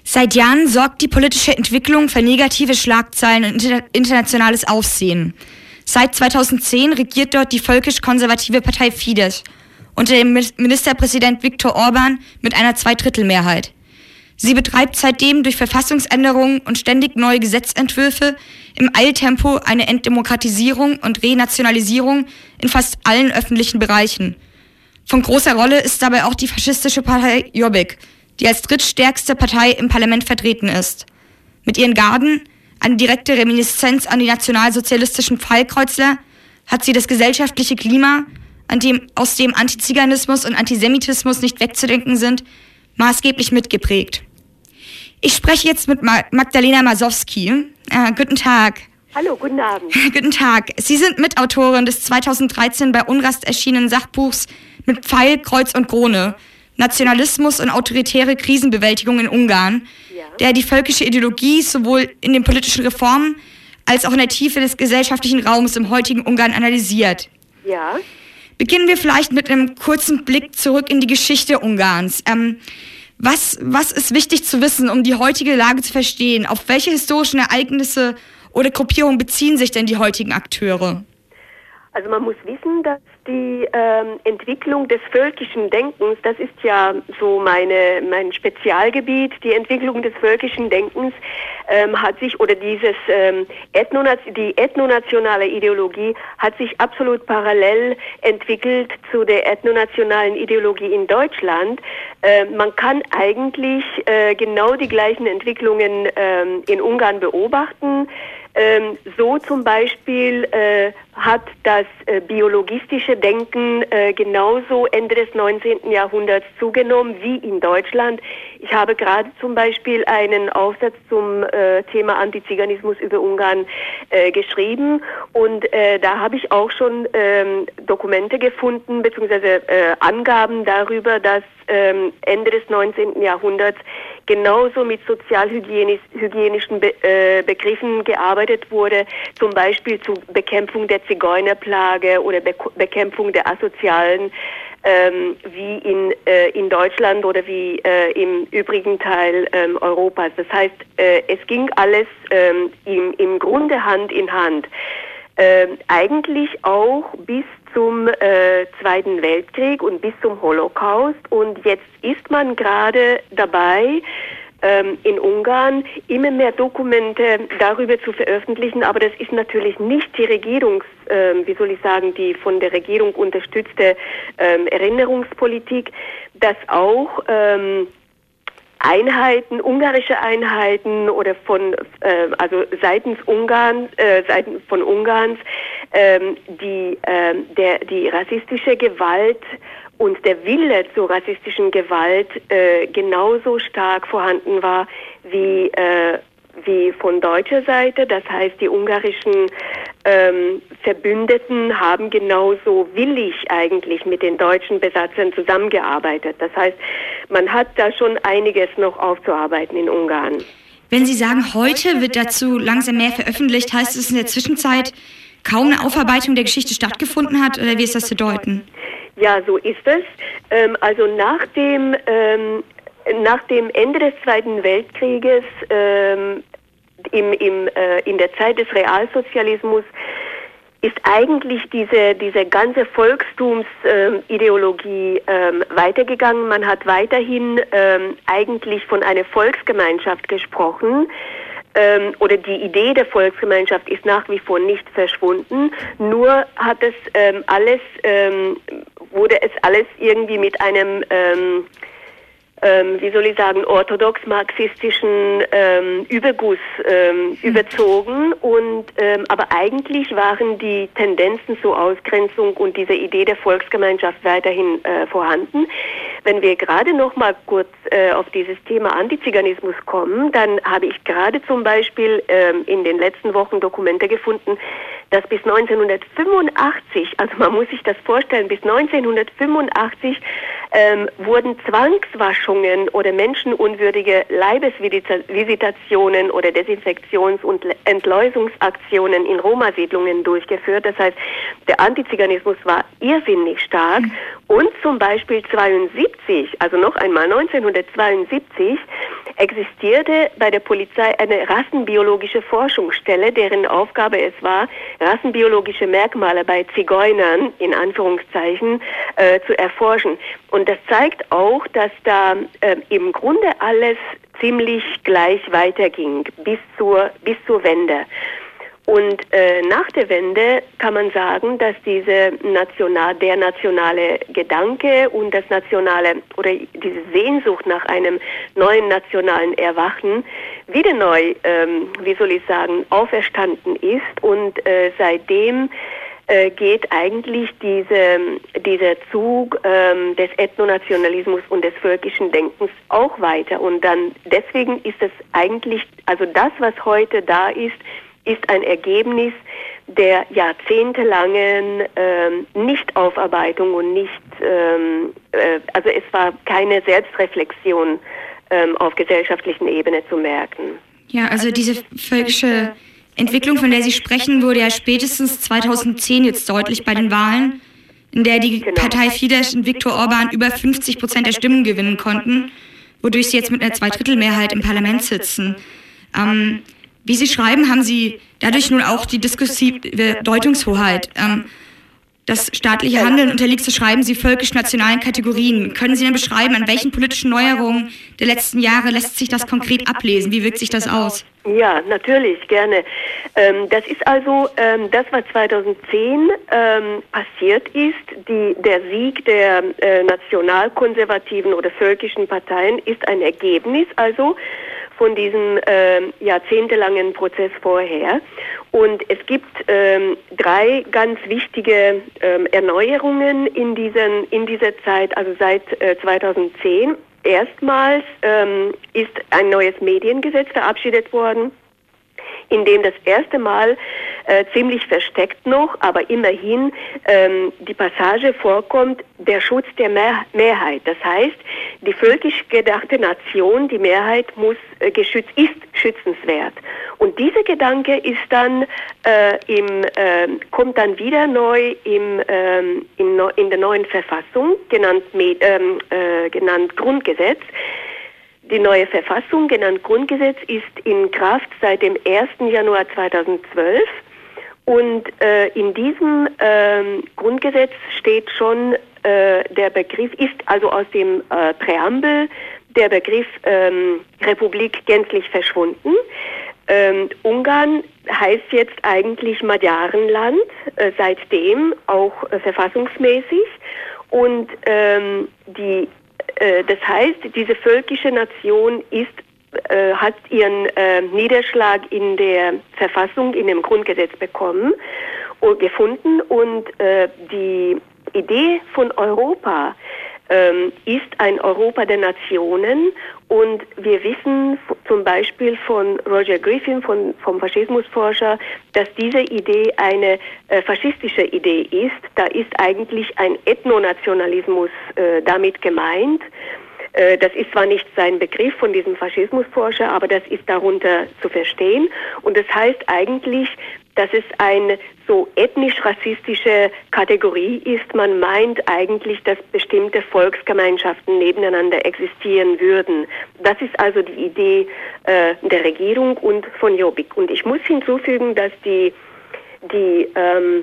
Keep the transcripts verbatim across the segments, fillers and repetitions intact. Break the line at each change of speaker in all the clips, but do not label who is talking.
Seit Jahren sorgt die politische Entwicklung für negative Schlagzeilen und inter- internationales Aufsehen. Seit zweitausendzehn regiert dort die völkisch-konservative Partei Fidesz unter dem Ministerpräsident Viktor Orban mit einer Zweidrittelmehrheit. Sie betreibt seitdem durch Verfassungsänderungen und ständig neue Gesetzentwürfe im Eiltempo eine Entdemokratisierung und Renationalisierung in fast allen öffentlichen Bereichen. Von großer Rolle ist dabei auch die faschistische Partei Jobbik, die als drittstärkste Partei im Parlament vertreten ist. Mit ihren Garden, eine direkte Reminiszenz an die nationalsozialistischen Pfeilkreuzler, hat sie das gesellschaftliche Klima, an dem, aus dem Antiziganismus und Antisemitismus nicht wegzudenken sind, maßgeblich mitgeprägt. Ich spreche jetzt mit Ma- Magdalena Masowski. Äh, guten Tag.
Hallo, guten Abend.
Guten Tag. Sie sind Mitautorin des zweitausenddreizehn bei Unrast erschienenen Sachbuchs Mit Pfeil, Kreuz und Krone, Nationalismus und autoritäre Krisenbewältigung in Ungarn, ja. der die völkische Ideologie sowohl in den politischen Reformen als auch in der Tiefe des gesellschaftlichen Raums im heutigen Ungarn analysiert.
Ja.
Beginnen wir vielleicht mit einem kurzen Blick zurück in die Geschichte Ungarns. Ähm, was, was ist wichtig zu wissen, um die heutige Lage zu verstehen? Auf welche historischen Ereignisse oder Gruppierungen beziehen sich denn die heutigen Akteure?
Also man muss wissen, dass die ähm, Entwicklung des völkischen Denkens, das ist ja so meine mein Spezialgebiet, die Entwicklung des völkischen Denkens ähm, hat sich, oder dieses ähm, Ethnonaz- die ethnonationale Ideologie hat sich absolut parallel entwickelt zu der ethnonationalen Ideologie in Deutschland. Äh, man kann eigentlich äh, genau die gleichen Entwicklungen äh, in Ungarn beobachten. Ähm, so zum Beispiel äh, hat das äh, biologistische Denken äh, genauso Ende des neunzehnten Jahrhunderts zugenommen wie in Deutschland. Ich habe gerade zum Beispiel einen Aufsatz zum äh, Thema Antiziganismus über Ungarn äh, geschrieben und äh, da habe ich auch schon ähm, Dokumente gefunden beziehungsweise äh, Angaben darüber, dass ähm, Ende des neunzehnten Jahrhunderts genauso mit sozialhygienischen Be- äh, Begriffen gearbeitet wurde, zum Beispiel zur Bekämpfung der Zigeunerplage oder Be- Bekämpfung der Asozialen, ähm, wie in, äh, in Deutschland oder wie äh, im übrigen Teil ähm, Europas. Das heißt, äh, es ging alles ähm, im, im Grunde Hand in Hand. Äh, eigentlich auch bis zum äh, Zweiten Weltkrieg und bis zum Holocaust. Und jetzt ist man gerade dabei, ähm, in Ungarn immer mehr Dokumente darüber zu veröffentlichen. Aber das ist natürlich nicht die Regierungs, äh, wie soll ich sagen, die von der Regierung unterstützte ähm, Erinnerungspolitik, dass auch ähm, Einheiten, ungarische Einheiten oder von, äh, also seitens Ungarn, äh, seitens von Ungarns, ähm, die, äh, der, die rassistische Gewalt und der Wille zur rassistischen Gewalt äh, genauso stark vorhanden war wie, äh, wie von deutscher Seite. Das heißt, die ungarischen ähm, Verbündeten haben genauso willig eigentlich mit den deutschen Besatzern zusammengearbeitet. Das heißt, man hat da schon einiges noch aufzuarbeiten in Ungarn.
Wenn Sie sagen, heute wird dazu langsam mehr veröffentlicht, heißt es in der Zwischenzeit kaum eine Aufarbeitung der Geschichte stattgefunden hat, oder wie ist das zu deuten?
Ja, so ist es. Ähm, also nach dem, ähm, nach dem Ende des Zweiten Weltkrieges, ähm, im, im, äh, in der Zeit des Realsozialismus, ist eigentlich diese, diese ganze Volkstumsideologie ähm, weitergegangen. Man hat weiterhin ähm, eigentlich von einer Volksgemeinschaft gesprochen. Ähm, oder die Idee der Volksgemeinschaft ist nach wie vor nicht verschwunden. Nur hat es ähm, alles, ähm, wurde es alles irgendwie mit einem ähm, Ähm, wie soll ich sagen, orthodox-marxistischen ähm, Überguss ähm, überzogen. Und ähm, aber eigentlich waren die Tendenzen zur Ausgrenzung und diese Idee der Volksgemeinschaft weiterhin äh, vorhanden. Wenn wir gerade noch mal kurz äh, auf dieses Thema Antiziganismus kommen, dann habe ich gerade zum Beispiel ähm, in den letzten Wochen Dokumente gefunden, dass bis neunzehnhundertfünfundachtzig, also man muss sich das vorstellen, bis neunzehnhundertfünfundachtzig ähm, wurden Zwangswaschungen oder menschenunwürdige Leibesvisitationen oder Desinfektions- und Entleusungsaktionen in Roma-Siedlungen durchgeführt. Das heißt, der Antiziganismus war irrsinnig stark. Mhm. Und zum Beispiel zweiundsiebzig, also noch einmal neunzehnhundertzweiundsiebzig, existierte bei der Polizei eine rassenbiologische Forschungsstelle, deren Aufgabe es war, rassenbiologische Merkmale bei Zigeunern, in Anführungszeichen, äh, zu erforschen. Und das zeigt auch, dass da äh, im Grunde alles ziemlich gleich weiterging, bis zur, bis zur Wende. Und äh, nach der Wende kann man sagen, dass diese national, der nationale Gedanke und das nationale oder diese Sehnsucht nach einem neuen nationalen Erwachen wieder neu, ähm, wie soll ich sagen, auferstanden ist. Und äh, seitdem äh, geht eigentlich diese, dieser Zug ähm, des Ethnonationalismus und des völkischen Denkens auch weiter. Und dann deswegen ist es eigentlich, also das, was heute da ist, ist ein Ergebnis der jahrzehntelangen ähm, Nichtaufarbeitung und nicht, ähm, äh, also es war keine Selbstreflexion ähm, auf gesellschaftlichen Ebene zu merken.
Ja, also diese völkische Entwicklung, von der Sie sprechen, wurde ja spätestens zweitausendzehn jetzt deutlich bei den Wahlen, in der die genau. Partei Fidesz und Viktor Orban über fünfzig Prozent der Stimmen gewinnen konnten, wodurch sie jetzt mit einer Zweidrittelmehrheit im Parlament sitzen. Ähm, Wie Sie schreiben, haben Sie dadurch nun auch die diskursive Deutungshoheit. Ähm, das staatliche Handeln unterliegt, so schreiben Sie, völkisch-nationalen Kategorien. Können Sie denn beschreiben, an welchen politischen Neuerungen der letzten Jahre lässt sich das konkret ablesen? Wie wirkt sich das aus?
Ja, natürlich, gerne. Ähm, das ist also ähm, das, was zweitausendzehn ähm, passiert ist. Die, der Sieg der äh, nationalkonservativen oder völkischen Parteien ist ein Ergebnis, also von diesem äh, jahrzehntelangen Prozess vorher. Und es gibt ähm, drei ganz wichtige ähm, Erneuerungen in, diesen, in dieser Zeit, also seit äh, zweitausendzehn. Erstmals ähm, ist ein neues Mediengesetz verabschiedet worden, in dem das erste Mal äh, ziemlich versteckt noch, aber immerhin ähm, die Passage vorkommt, der Schutz der Mehr- Mehrheit. Das heißt, die völkisch gedachte Nation, die Mehrheit muss äh, geschützt, ist schützenswert. Und dieser Gedanke ist dann äh, im, äh, kommt dann wieder neu im, ähm, in, in der neuen Verfassung, genannt, ähm, äh, genannt Grundgesetz. Die neue Verfassung, genannt Grundgesetz, ist in Kraft seit dem ersten Januar zweitausendzwölf und äh, in diesem ähm, Grundgesetz steht schon äh, der Begriff, ist also aus dem äh, Präambel der Begriff ähm, Republik gänzlich verschwunden. Ähm, Ungarn heißt jetzt eigentlich Magyarenland, äh, seitdem auch äh, verfassungsmäßig und ähm, die Das heißt, diese völkische Nation ist, äh, hat ihren äh, Niederschlag in der Verfassung, in dem Grundgesetz bekommen und gefunden. Und äh, die Idee von Europa ähm, ist ein Europa der Nationen. Und wir wissen f- zum Beispiel von Roger Griffin, von, vom Faschismusforscher, dass diese Idee eine äh, faschistische Idee ist. Da ist eigentlich ein Ethnonationalismus äh, damit gemeint. Äh, das ist zwar nicht sein Begriff von diesem Faschismusforscher, aber das ist darunter zu verstehen. Und das heißt eigentlich, dass es eine so ethnisch-rassistische Kategorie ist. Man meint eigentlich, dass bestimmte Volksgemeinschaften nebeneinander existieren würden. Das ist also die Idee äh, der Regierung und von Jobbik. Und ich muss hinzufügen, dass die, die ähm,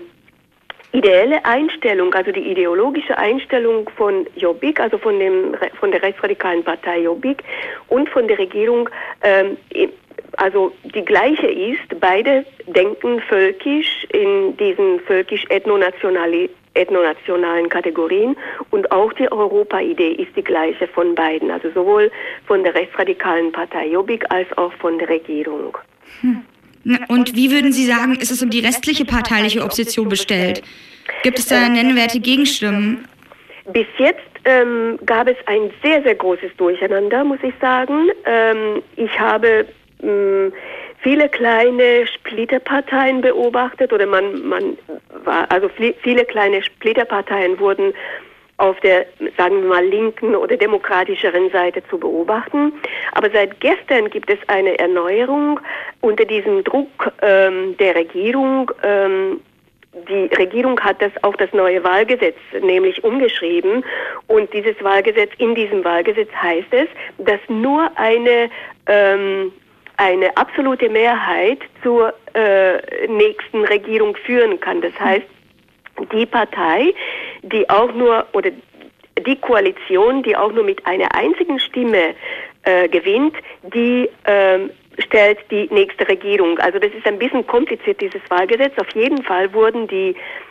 ideelle Einstellung, also die ideologische Einstellung von Jobbik, also von, dem, von der rechtsradikalen Partei Jobbik und von der Regierung, ähm, also die gleiche ist. Beide denken völkisch in diesen völkisch-ethnonationalen ethnonationalen Kategorien und auch die Europa-Idee ist die gleiche von beiden, also sowohl von der rechtsradikalen Partei Jobbik als auch von der Regierung.
Hm. Und wie würden Sie sagen, ist es um die restliche parteiliche Opposition bestellt? Gibt es da nennenswerte Gegenstimmen?
Bis jetzt ähm, gab es ein sehr, sehr großes Durcheinander, muss ich sagen. Ähm, ich habe mh, viele kleine Splitterparteien beobachtet oder man, man war, also viele kleine Splitterparteien wurden auf der, sagen wir mal, linken oder demokratischeren Seite zu beobachten. Aber seit gestern gibt es eine Erneuerung unter diesem Druck ähm, der Regierung. Ähm, die Regierung hat das auch das neue Wahlgesetz nämlich umgeschrieben und dieses Wahlgesetz, in diesem Wahlgesetz heißt es, dass nur eine ähm, eine absolute Mehrheit zur äh, nächsten Regierung führen kann. Das heißt, die Partei, die auch nur, oder die Koalition, die auch nur mit einer einzigen Stimme äh, gewinnt, die ähm, stellt die nächste Regierung. Also das ist ein bisschen kompliziert, dieses Wahlgesetz. Auf jeden Fall wurden die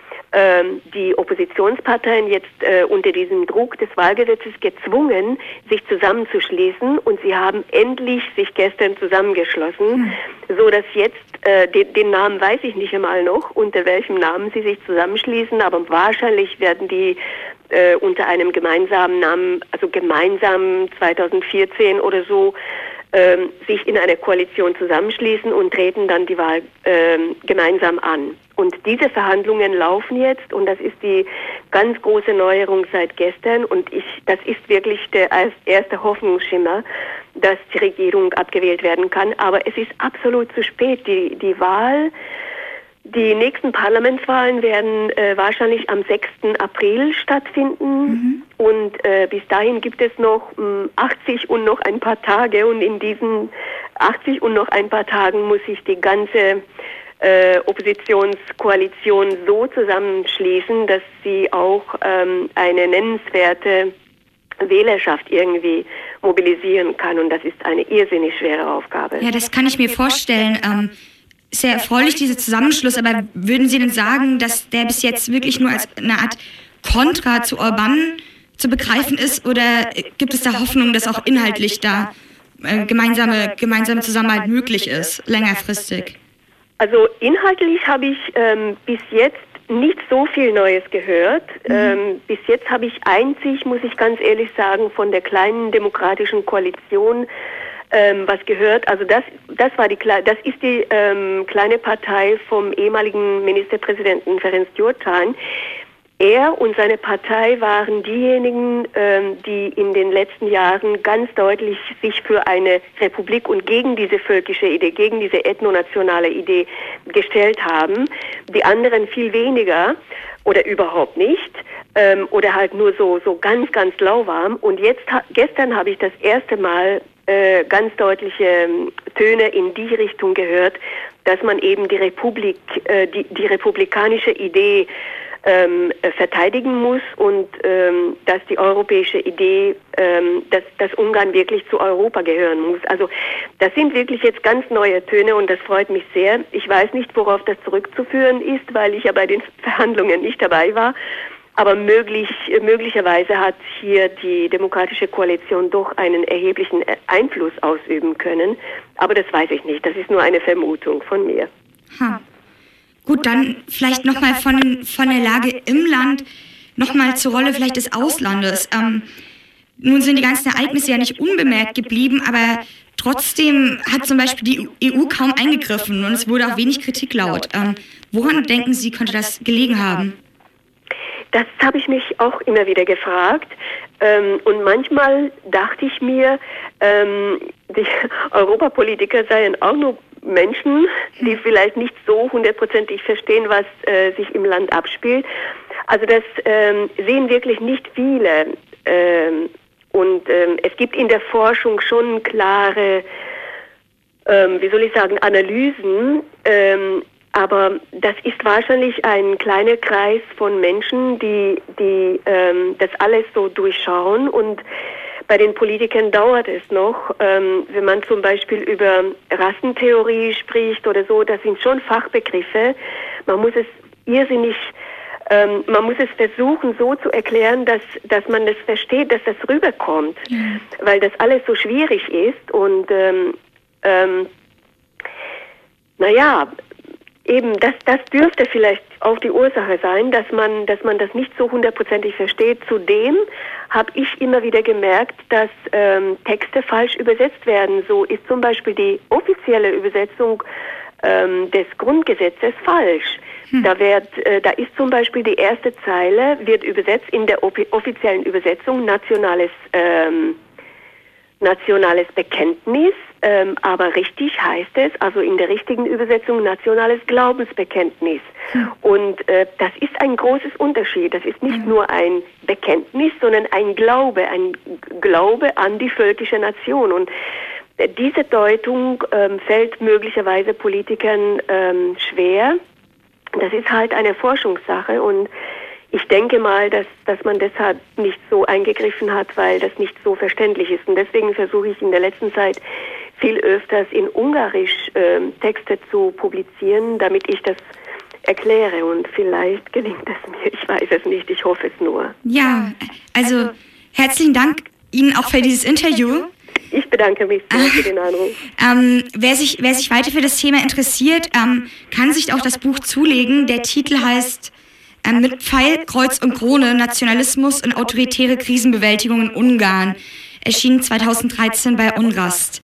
ähm, die Oppositionsparteien jetzt äh, unter diesem Druck des Wahlgesetzes gezwungen, sich zusammenzuschließen, und sie haben endlich sich gestern zusammengeschlossen, mhm. so dass jetzt, äh, den, den Namen weiß ich nicht einmal noch, unter welchem Namen sie sich zusammenschließen, aber wahrscheinlich werden die äh, unter einem gemeinsamen Namen, also gemeinsam zweitausendvierzehn oder so, ähm, sich in einer Koalition zusammenschließen und treten dann die Wahl ähm, gemeinsam an. Und diese Verhandlungen laufen jetzt, und das ist die ganz große Neuerung seit gestern, und ich, das ist wirklich der erste Hoffnungsschimmer, dass die Regierung abgewählt werden kann. Aber es ist absolut zu spät. Die, die Wahl, die nächsten Parlamentswahlen werden äh, wahrscheinlich am sechsten April stattfinden. Mhm. Und äh, bis dahin gibt es noch mh, achtzig und noch ein paar Tage, und in diesen achtzig und noch ein paar Tagen muss sich die ganze Äh, Oppositionskoalition so zusammenschließen, dass sie auch ähm, eine nennenswerte Wählerschaft irgendwie mobilisieren kann. Und das ist eine irrsinnig schwere Aufgabe.
Ja, das kann ich mir vorstellen. Ähm, sehr erfreulich, dieser Zusammenschluss. Aber würden Sie denn sagen, dass der bis jetzt wirklich nur als eine Art Kontra zu Orbán zu begreifen ist? Oder gibt es da Hoffnung, dass auch inhaltlich da äh, gemeinsame, gemeinsame Zusammenarbeit möglich ist, längerfristig?
Also inhaltlich habe ich ähm, bis jetzt nicht so viel Neues gehört. Mhm. Ähm, bis jetzt habe ich einzig, muss ich ganz ehrlich sagen, von der kleinen demokratischen Koalition ähm, was gehört. Also das, das war die, das ist die ähm, kleine Partei vom ehemaligen Ministerpräsidenten Ferenc Gyurcsány. Er und seine Partei waren diejenigen, ähm, die in den letzten Jahren ganz deutlich sich für eine Republik und gegen diese völkische Idee, gegen diese ethnonationale Idee gestellt haben. Die anderen viel weniger oder überhaupt nicht ähm, oder halt nur so so ganz, ganz lauwarm. Und jetzt, gestern habe ich das erste Mal äh, ganz deutliche Töne in die Richtung gehört, dass man eben die Republik, äh, die, die republikanische Idee Ähm, verteidigen muss und ähm, dass die europäische Idee, ähm, dass, dass Ungarn wirklich zu Europa gehören muss. Also das sind wirklich jetzt ganz neue Töne, und das freut mich sehr. Ich weiß nicht, worauf das zurückzuführen ist, weil ich ja bei den Verhandlungen nicht dabei war. Aber möglich, möglicherweise hat hier die Demokratische Koalition doch einen erheblichen Einfluss ausüben können. Aber das weiß ich nicht. Das ist nur eine Vermutung von mir.
Ha. Gut, dann vielleicht nochmal von, von der Lage im Land, nochmal zur Rolle vielleicht des Auslandes. Ähm, nun sind die ganzen Ereignisse ja nicht unbemerkt geblieben, aber trotzdem hat zum Beispiel die E U kaum eingegriffen und es wurde auch wenig Kritik laut. Ähm, woran denken Sie, könnte das gelegen haben?
Das habe ich mich auch immer wieder gefragt. Ähm, und manchmal dachte ich mir, ähm, die Europapolitiker seien auch nur Menschen, die vielleicht nicht so hundertprozentig verstehen, was äh, sich im Land abspielt. Also das ähm, sehen wirklich nicht viele. Ähm, und ähm, es gibt in der Forschung schon klare, ähm, wie soll ich sagen, Analysen. Ähm, aber das ist wahrscheinlich ein kleiner Kreis von Menschen, die, die ähm, das alles so durchschauen. Und bei den Politikern dauert es noch, ähm, wenn man zum Beispiel über Rassentheorie spricht oder so, das sind schon Fachbegriffe. Man muss es irrsinnig, ähm, man muss es versuchen so zu erklären, dass, dass man das versteht, dass das rüberkommt, mhm. weil das alles so schwierig ist. Und ähm, ähm, naja, eben, das, das dürfte vielleicht auch die Ursache sein, dass man, dass man das nicht so hundertprozentig versteht. Zudem habe ich immer wieder gemerkt, dass ähm, Texte falsch übersetzt werden. So ist zum Beispiel die offizielle Übersetzung ähm, des Grundgesetzes falsch. Hm. Da wird, äh, da ist zum Beispiel die erste Zeile wird übersetzt in der offiziellen Übersetzung nationales ähm, nationales Bekenntnis, ähm, aber richtig heißt es, also in der richtigen Übersetzung, nationales Glaubensbekenntnis. Hm. Und äh, das ist ein großes Unterschied. Das ist nicht hm. nur ein Bekenntnis, sondern ein Glaube, ein Glaube an die völkische Nation. Und äh, diese Deutung ähm, fällt möglicherweise Politikern ähm, schwer. Das ist halt eine Forschungssache und ich denke mal, dass, dass man deshalb nicht so eingegriffen hat, weil das nicht so verständlich ist. Und deswegen versuche ich in der letzten Zeit viel öfters in Ungarisch äh, Texte zu publizieren, damit ich das erkläre. Und vielleicht gelingt es mir. Ich weiß es nicht. Ich hoffe es nur.
Ja, also herzlichen Dank Ihnen auch für dieses Interview.
Ich bedanke mich sehr für den Anruf.
Ähm, wer sich, wer sich weiter für das Thema interessiert, ähm, kann sich auch das Buch zulegen. Der Titel heißt ähm, Mit Pfeil, Kreuz und Krone, Nationalismus und autoritäre Krisenbewältigung in Ungarn. Erschien zweitausenddreizehn bei Unrast.